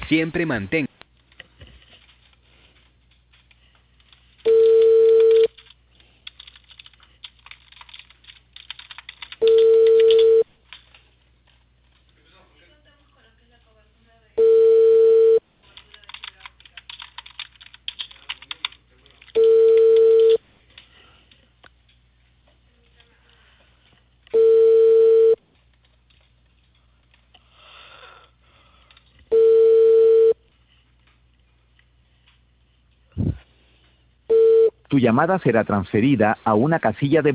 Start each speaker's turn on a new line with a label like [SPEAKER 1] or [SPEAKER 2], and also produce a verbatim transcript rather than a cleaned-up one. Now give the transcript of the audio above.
[SPEAKER 1] Siempre mantenga.
[SPEAKER 2] Tu llamada será transferida a una casilla de